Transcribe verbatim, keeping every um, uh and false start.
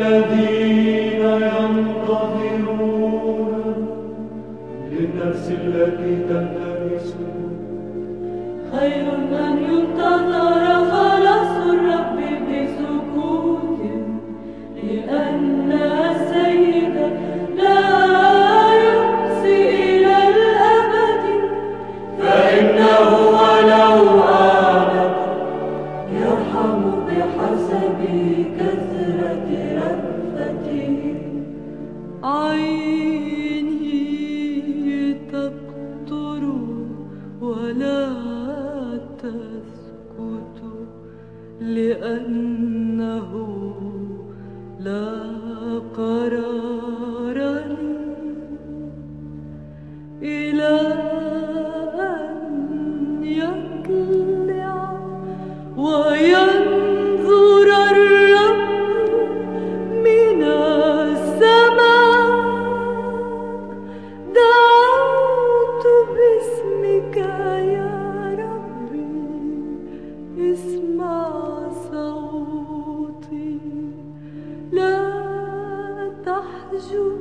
الذين ينتظرون للنفس التي تلتمس خير أن ينتظر خلاص الرب بسكوت، لأن السيد لا يمسي إلى الأبد، فإنه ولو آمن يرحم بحسب كثرة رأفته. عيني تقطر ولا تسكت، لأنه لا قرار لي إلى أن يطلع وينظر الرب من السماء. دعوت باسمك يا ربي، اسمع صوتي، لا تحجب